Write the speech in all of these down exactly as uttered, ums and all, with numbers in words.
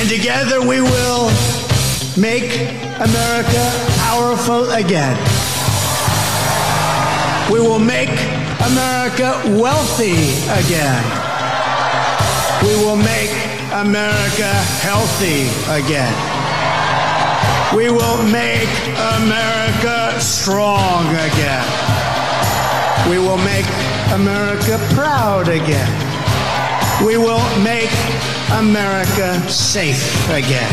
And together we will make America powerful again. We will make America wealthy again. We will make America healthy again. We will make America strong again. We will make America proud again. We will make America safe again.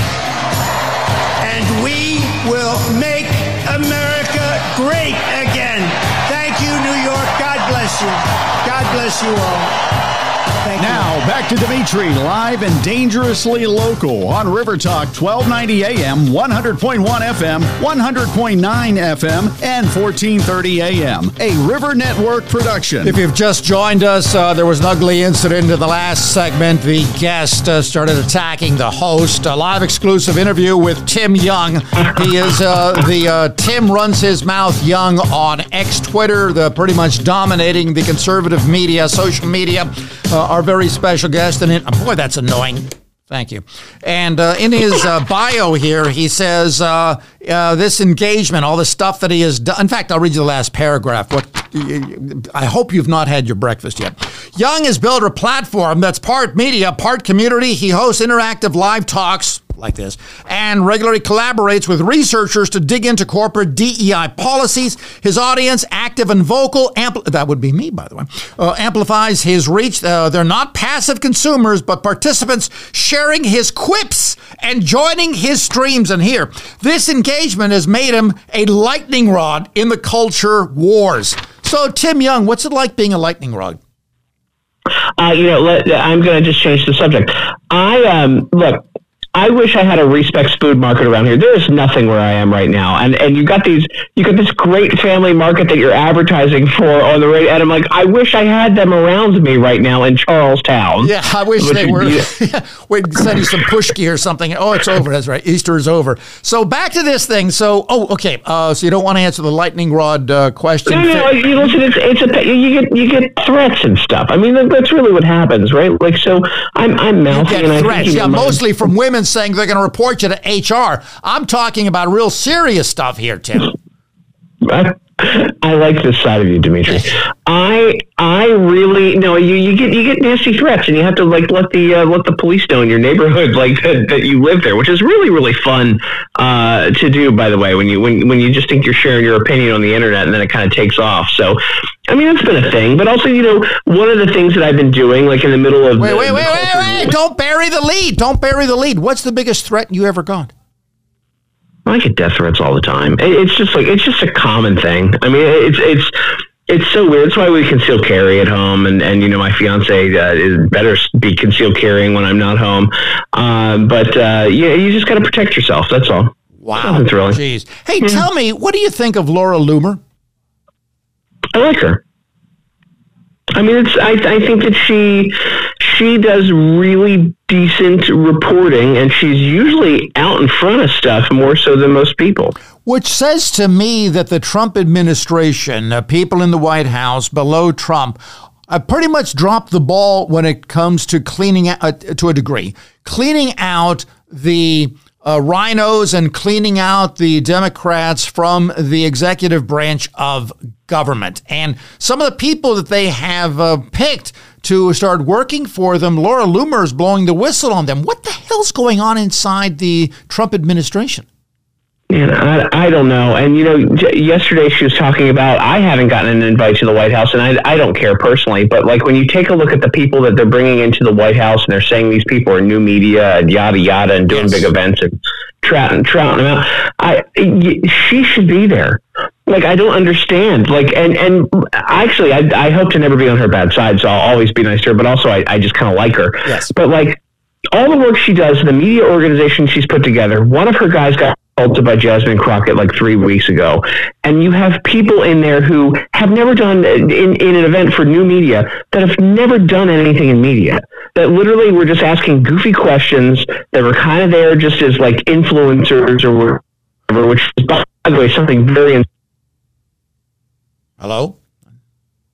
And we will make America great again. Thank you, New York. God bless you. God bless you all. Thank now, you. back to Dimitri, live and dangerously local on River Talk, twelve ninety A M, one hundred point one F M, one hundred point nine F M, and fourteen thirty A M. A River Network production. If you've just joined us, uh, there was an ugly incident in the last segment. The guest uh, started attacking the host. A live exclusive interview with Tim Young. He is uh, the uh, Tim Runs His Mouth Young on X Twitter, the pretty much dominating the conservative media, social media. Uh, our very special guest, and it, oh boy, that's annoying. Thank you. And uh, in his uh, bio here, he says uh, uh, this engagement, all the stuff that he has done. In fact, I'll read you the last paragraph. What I hope you've not had your breakfast yet. Young has built a platform that's part media, part community. He hosts interactive live talks like this and regularly collaborates with researchers to dig into corporate D E I policies. His audience, active and vocal, ampl- that would be me, by the way, uh, amplifies his reach. Uh, they're not passive consumers, but participants sharing his quips and joining his streams. And here, this engagement has made him a lightning rod in the culture wars. So, Tim Young, what's it like being a lightning rod? Uh, you know, let, I'm going to just change the subject. I, um, look, I wish I had a Respecs food market around here. There is nothing where I am right now. And and you got these, you got this great family market that you're advertising for on the radio. And I'm like, I wish I had them around me right now in Charlestown. Yeah, I wish they were. We'd send you some pushki or something. Oh, it's over. That's right. Easter is over. So back to this thing. So, oh, okay. Uh, so you don't want to answer the lightning rod uh, question? No, no. You listen, it's it's a you get you get threats and stuff. I mean, that's really what happens, right? Like, so I'm I'm mouthy you get and threats. I think, yeah, know, mostly from women saying they're going to report you to H R. I'm talking about real serious stuff here, Tim. I, I like this side of you, Dimitri. I I really no. You, you get you get nasty threats, and you have to like let the uh, let the police know in your neighborhood like that, that you live there, which is really really fun uh, to do. By the way, when you when when you just think you're sharing your opinion on the internet, and then it kind of takes off. So, I mean, that's been a thing. But also, you know, one of the things that I've been doing, like in the middle of wait the, wait the wait wait wait, don't bury the lead. Don't bury the lead. What's the biggest threat you ever got? I get death threats all the time. It's just like it's just a common thing. I mean, it's it's it's so weird. That's why we conceal carry at home, and, and you know, my fiance uh, is better be concealed carrying when I'm not home. Um, but uh, yeah, you just got to protect yourself. That's all. Wow, nothing thrilling. Jeez. Hey, yeah. Tell me, what do you think of Laura Loomer? I like her. I mean, it's. I, I think that she she does really decent reporting, and she's usually out in front of stuff more so than most people. Which says to me that the Trump administration, uh, people in the White House below Trump, uh, pretty much dropped the ball when it comes to cleaning out, uh, to a degree, cleaning out the Uh, rhinos and cleaning out the Democrats from the executive branch of government. And some of the people that they have uh, picked to start working for them, Laura Loomer is blowing the whistle on them. What the hell's going on inside the Trump administration? Man, I, I don't know. And, you know, j- yesterday she was talking about, I haven't gotten an invite to the White House, and I, I don't care personally. But, like, when you take a look at the people that they're bringing into the White House, and they're saying these people are new media and yada, yada, and doing yes. big events and trouting, trouting them out, I, y- she should be there. Like, I don't understand. Like, and, and actually, I, I hope to never be on her bad side, so I'll always be nice to her. But also, I, I just kind of like her. Yes. But, like, all the work she does, the media organization she's put together, one of her guys got assaulted by Jasmine Crockett like three weeks ago. And you have people in there who have never done, in, in an event for new media, that have never done anything in media. That literally were just asking goofy questions that were kind of there just as like influencers or whatever, which is, by the way, something very... Hello?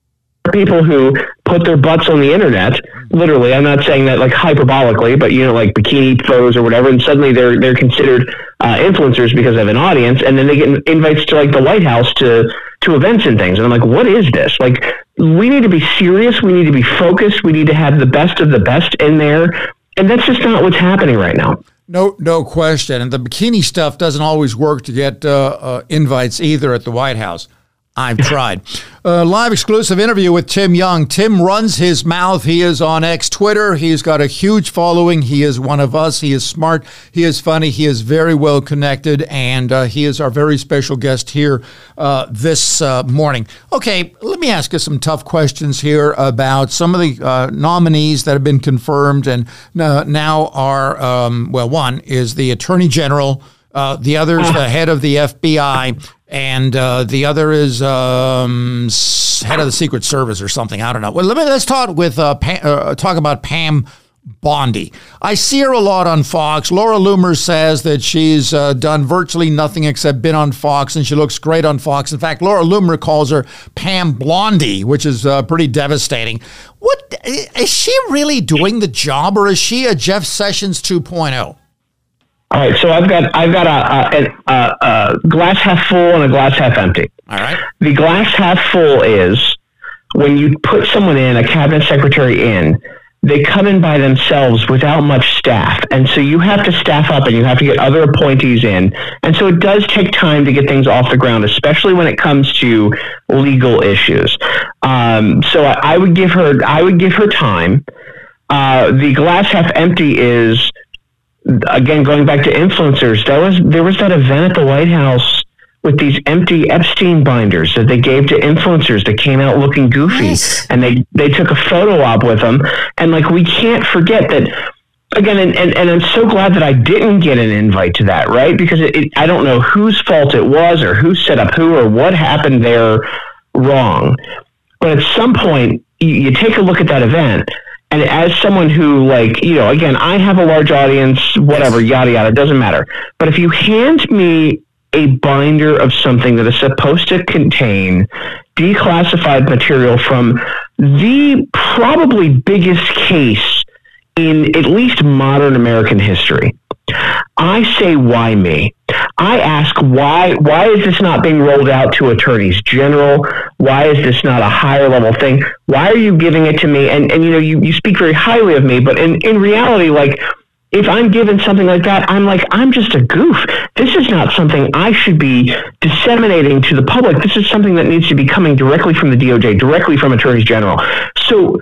people who put their butts on the internet, literally. I'm not saying that like hyperbolically, but you know, like bikini photos or whatever, and suddenly they're they're considered uh, influencers because of an audience, and then they get invites to like the White House to to events and things, and I'm like, what is this? Like, we need to be serious, we need to be focused, we need to have the best of the best in there, and that's just not what's happening right now. No, no question. And the bikini stuff doesn't always work to get uh, uh, invites either at the White House. I've tried. Uh, live exclusive interview with Tim Young. Tim runs his mouth. He is on X Twitter. He's got a huge following. He is one of us. He is smart. He is funny. He is very well connected. And uh, he is our very special guest here uh, this uh, morning. Okay, let me ask you some tough questions here about some of the uh, nominees that have been confirmed and uh, now are, um, well, one is the Attorney General. Uh, the other is the head of the F B I, and uh, the other is um, head of the Secret Service or something. I don't know. Well, let me let's talk with uh, Pam, uh, talk about Pam Bondi. I see her a lot on Fox. Laura Loomer says that she's uh, done virtually nothing except been on Fox, and she looks great on Fox. In fact, Laura Loomer calls her Pam Blondie, which is uh, pretty devastating. What is she really doing the job, or is she a Jeff Sessions two point oh? All right, so I've got I've got a, a, a, a glass half full and a glass half empty. All right. The glass half full is when you put someone in, a cabinet secretary in, they come in by themselves without much staff. And so you have to staff up and you have to get other appointees in. And so it does take time to get things off the ground, especially when it comes to legal issues. Um, so I, I would give her I would give her time. Uh, the glass half empty is, again, going back to influencers, there was there was that event at the White House with these empty Epstein binders that they gave to influencers that came out looking goofy, nice. And they, they took a photo op with them. And like, we can't forget that, again, and, and, and I'm so glad that I didn't get an invite to that, right? Because it, it, I don't know whose fault it was or who set up who or what happened there wrong. But at some point, you, you take a look at that event. And as someone who, like, you know, again, I have a large audience, whatever, yada, yada, it doesn't matter. But if you hand me a binder of something that is supposed to contain declassified material from the probably biggest case in at least modern American history, I say, why me? I ask, why why is this not being rolled out to attorneys general? Why is this not a higher level thing? Why are you giving it to me? And, and you know, you, you speak very highly of me, but in, in reality, like, if I'm given something like that, I'm like, I'm just a goof. This is not something I should be disseminating to the public. This is something that needs to be coming directly from the D O J, directly from attorneys general. So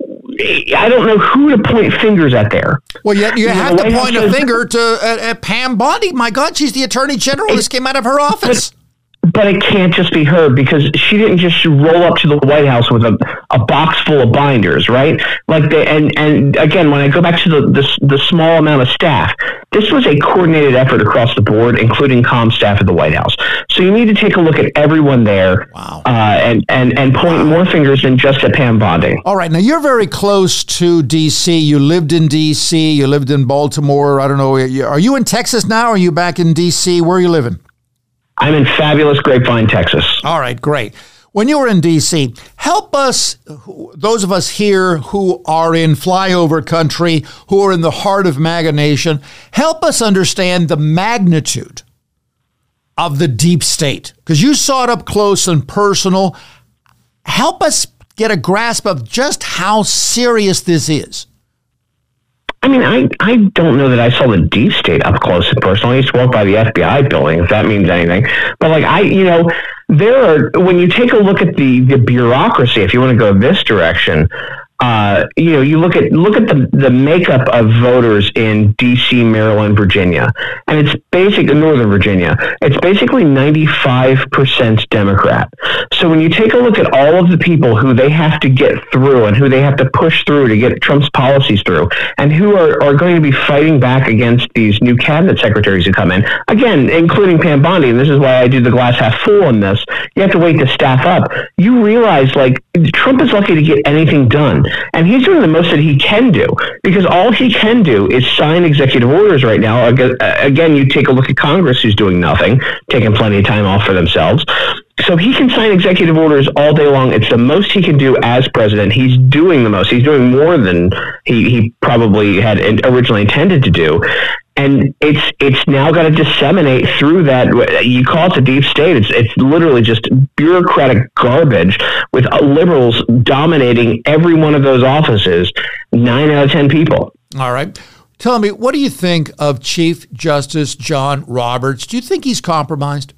I don't know who to point fingers at there. Well, yet you, you have to point a finger to at, at Pam Bondi. My God, she's the Attorney General. It, this came out of her office. But, but it can't just be her, because she didn't just roll up to the White House with a, a box full of binders, right? Like they, and and again, when I go back to the, the the small amount of staff, this was a coordinated effort across the board, including comm staff at the White House. So you need to take a look at everyone there, wow. uh, and and and point wow. more fingers than just at Pam Bondi. All right, now you're very close to D C. You lived in D C. You lived in Baltimore. I don't know. Are you in Texas now? Or are you back in D C? Where are you living? I'm in fabulous Grapevine, Texas. All right, great. When you were in D C, help us, those of us here who are in flyover country, who are in the heart of MAGA Nation, help us understand the magnitude of the deep state, because you saw it up close and personal. Help us get a grasp of just how serious this is. I mean, I, I don't know that I saw the deep state up close and personal. I used to walk by the F B I building, if that means anything. But like, I, you know, there are, when you take a look at the, the bureaucracy, if you want to go this direction, uh, you know, you look at, look at the, the makeup of voters in D C, Maryland, Virginia, and it's basically Northern Virginia. It's basically ninety-five percent Democrat. So when you take a look at all of the people who they have to get through and who they have to push through to get Trump's policies through, and who are, are going to be fighting back against these new cabinet secretaries who come in, again, including Pam Bondi, and this is why I do the glass half full on this, you have to wait to staff up. You realize, like, Trump is lucky to get anything done. And he's doing the most that he can do, because all he can do is sign executive orders right now. Again, you take a look at Congress, who's doing nothing, taking plenty of time off for themselves. So he can sign executive orders all day long. It's the most he can do as president. He's doing the most. He's doing more than he, he probably had originally intended to do. And it's it's now got to disseminate through that. You call it the deep state. It's it's literally just bureaucratic garbage with liberals dominating every one of those offices, nine out of ten people. All right. Tell me, what do you think of Chief Justice John Roberts? Do you think he's compromised?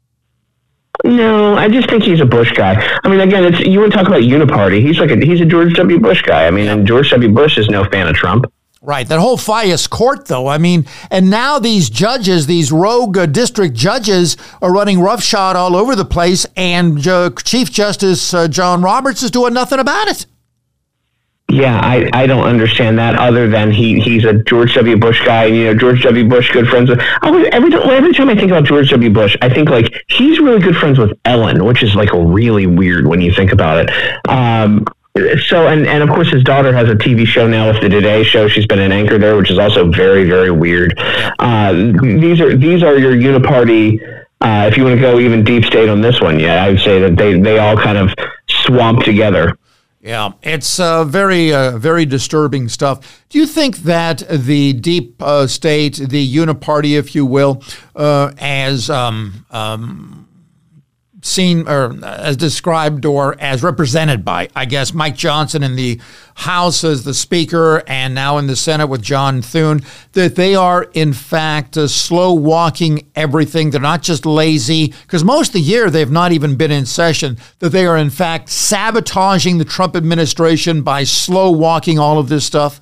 No, I just think he's a Bush guy. I mean, again, it's you want to talk about uniparty. He's like a, he's a George W. Bush guy. I mean, yeah. And George W. Bush is no fan of Trump. Right. That whole FIAS court, though, I mean, and now these judges, these rogue uh, district judges are running roughshod all over the place, and uh, Chief Justice uh, John Roberts is doing nothing about it. Yeah, I, I don't understand that other than he, he's a George W. Bush guy, and, you know, George W. Bush, good friends with, I was, every, every time I think about George W. Bush, I think, like, he's really good friends with Ellen, which is, like, really weird when you think about it. Um So, and, and of course, his daughter has a T V show now with the Today Show. She's been an anchor there, which is also very, very weird. Uh, these are these are your uniparty. Uh, if you want to go even deep state on this one, yeah, I would say that they, they all kind of swamp together. Yeah, it's uh, very, uh, very disturbing stuff. Do you think that the deep uh, state, the uniparty, if you will, uh, as um, um, seen or as described or as represented by, I guess, Mike Johnson in the House as the Speaker and now in the Senate with John Thune, that they are, in fact, uh, slow walking everything? They're not just lazy, because most of the year they've not even been in session, that they are, in fact, sabotaging the Trump administration by slow walking all of this stuff?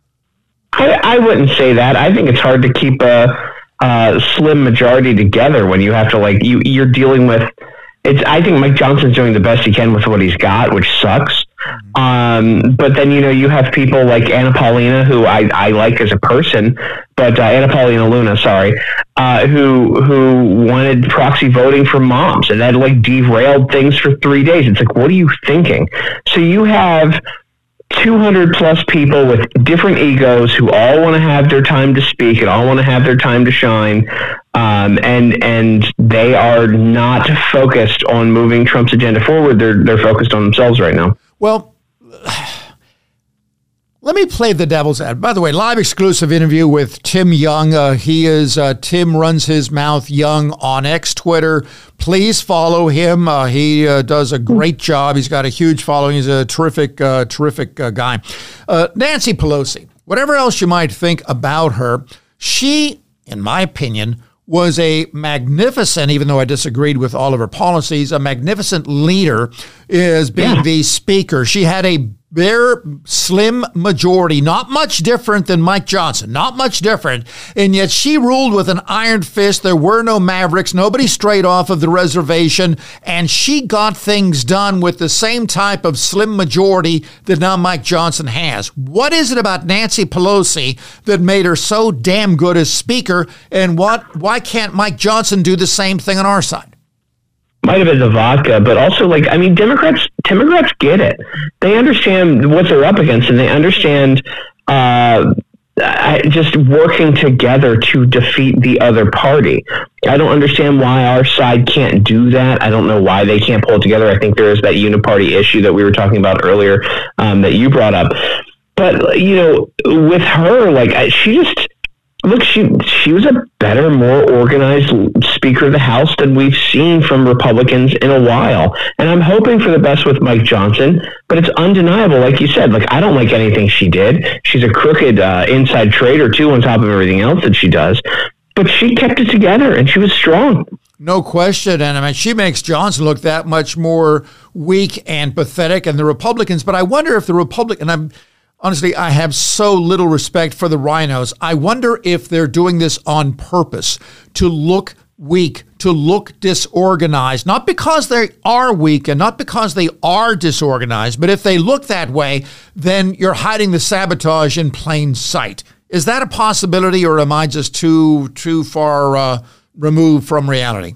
I, I wouldn't say that. I think it's hard to keep a, a slim majority together when you have to, like, you, you're dealing with. It's. I think Mike Johnson's doing the best he can with what he's got, which sucks. Um, but then, you know, you have people like Anna Paulina, who I, I like as a person, but uh, Anna Paulina Luna, sorry, uh, who who wanted proxy voting for moms, and that like derailed things for three days. It's like, what are you thinking? So you have two hundred plus people with different egos who all want to have their time to speak and all want to have their time to shine. Um, and and they are not focused on moving Trump's agenda forward. They're they're focused on themselves right now. Well, let me play the devil's advocate. By the way, live exclusive interview with Tim Young. Uh, he is uh, Tim runs his mouth Young on X Twitter. Please follow him. Uh, he uh, does a great job. He's got a huge following. He's a terrific, uh, terrific uh, guy. Uh, Nancy Pelosi. Whatever else you might think about her, she, in my opinion, was a magnificent, even though I disagreed with all of her policies, a magnificent leader as being yeah. the speaker. She had a bare, slim majority, not much different than Mike Johnson, not much different. And yet she ruled with an iron fist. There were no mavericks, nobody strayed off of the reservation. And she got things done with the same type of slim majority that now Mike Johnson has. What is it about Nancy Pelosi that made her so damn good as speaker? And what? Why can't Mike Johnson do the same thing on our side? Might have been the vodka, but also, like, I mean, Democrats, Democrats get it. They understand what they're up against, and they understand uh, just working together to defeat the other party. I don't understand why our side can't do that. I don't know why they can't pull it together. I think there is that uniparty issue that we were talking about earlier um, that you brought up. But, you know, with her, like, she just... Look, she she was a better, more organized Speaker of the House than we've seen from Republicans in a while. And I'm hoping for the best with Mike Johnson, but it's undeniable, like you said. Like, I don't like anything she did. She's a crooked uh, inside trader, too, on top of everything else that she does. But she kept it together, and she was strong. No question. And I mean, she makes Johnson look that much more weak and pathetic, and the Republicans. But I wonder if the Republican, and I'm honestly, I have so little respect for the rhinos. I wonder if they're doing this on purpose to look weak, to look disorganized, not because they are weak and not because they are disorganized, but if they look that way, then you're hiding the sabotage in plain sight. Is that a possibility, or am I just too too far uh, removed from reality?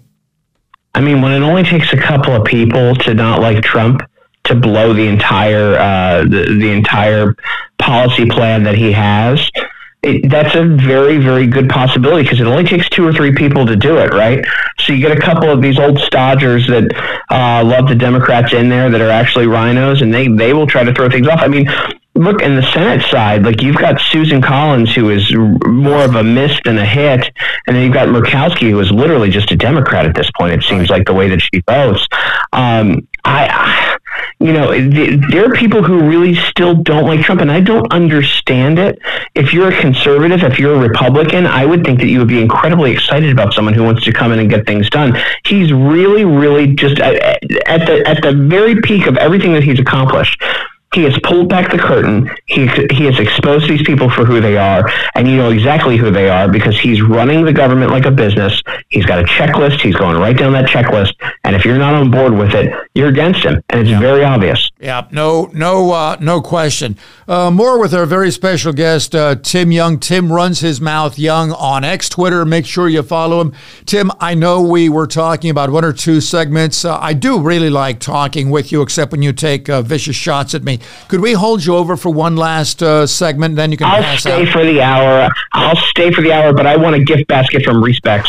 I mean, when it only takes a couple of people to not like Trump to blow the entire uh, the, the entire policy plan that he has, it, that's a very, very good possibility because it only takes two or three people to do it, right? So you get a couple of these old stodgers that uh, love the Democrats in there that are actually rhinos, and they, they will try to throw things off. I mean, look, in the Senate side, like you've got Susan Collins, who is more of a miss than a hit, and then you've got Murkowski, who is literally just a Democrat at this point, it seems like, the way that she votes. Um, I... I You know, there are people who really still don't like Trump, and I don't understand it. If you're a conservative, if you're a Republican, I would think that you would be incredibly excited about someone who wants to come in and get things done. He's really, really just at the at the very peak of everything that he's accomplished. He has pulled back the curtain. He he has exposed these people for who they are, and you know exactly who they are because he's running the government like a business. He's got a checklist. He's going right down that checklist, and if you're not on board with it, you're against him, and it's yeah. very obvious. Yeah, no, no, uh, no question. Uh, more with our very special guest, uh, Tim Young. Tim runs his mouth Young on X Twitter. Make sure you follow him. Tim, I know we were talking about one or two segments. Uh, I do really like talking with you, except when you take uh, vicious shots at me. Could we hold you over for one last uh, segment? Then you can I'll pass stay out. for the hour. I'll stay for the hour, but I want a gift basket from Respects.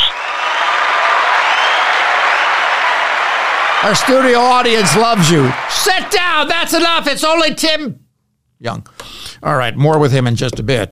Our studio audience loves you. Sit down. That's enough. It's only Tim Young. All right, more with him in just a bit.